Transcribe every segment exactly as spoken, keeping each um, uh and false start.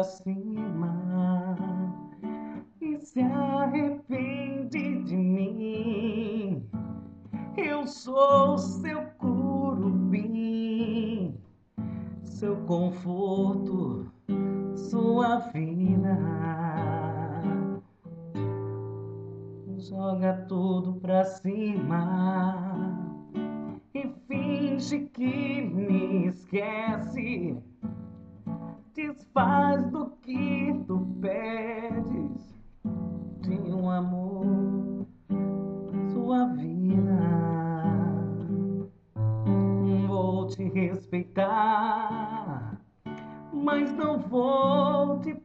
cima e se arrepende de mim. Eu sou seu curupim, seu conforto, sua vida. Joga tudo pra cima e finge que me esquece. Desfaz do que tu pedes de um amor, sua vida. Vou te respeitar, mas não vou te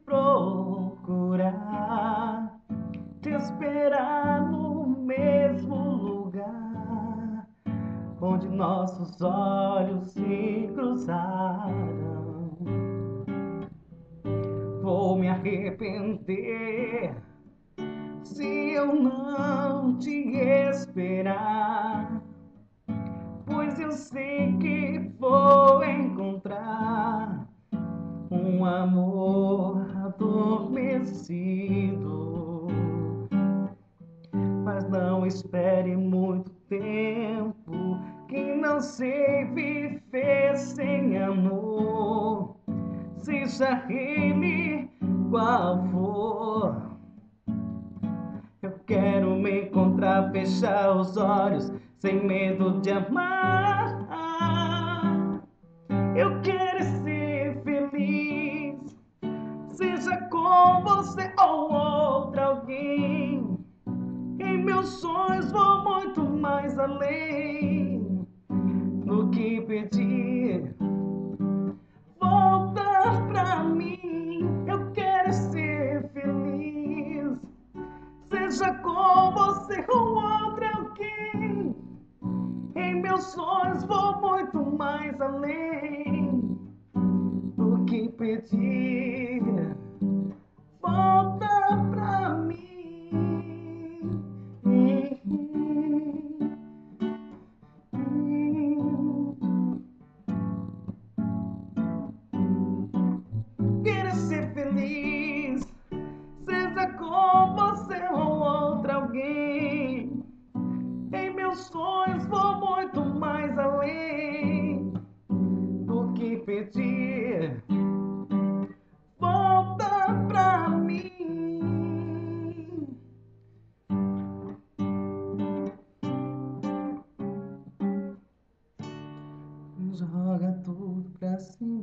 procurar, te esperar no mesmo lugar onde nossos olhos se cruzaram. Vou me arrepender se eu não te esperar, pois eu sei que vou encontrar um amor adormecido. Mas não espere muito tempo, que não sei viver sem amor, seja ele qual for. Eu quero me encontrar, fechar os olhos, sem medo de amar. Eu quero ser feliz, seja com você ou outra alguém. Em meus sonhos vou muito mais além do que pedir. Volta pra mim, eu quero ser feliz, seja com você ou outra alguém. Em meus sonhos vou muito mais além do que pedir. Volta pra mim. Quero ser feliz, seja com você ou outra alguém. Em meus sonhos vou muito mais além do que pedir. Volta pra mim. Joga tudo pra cima.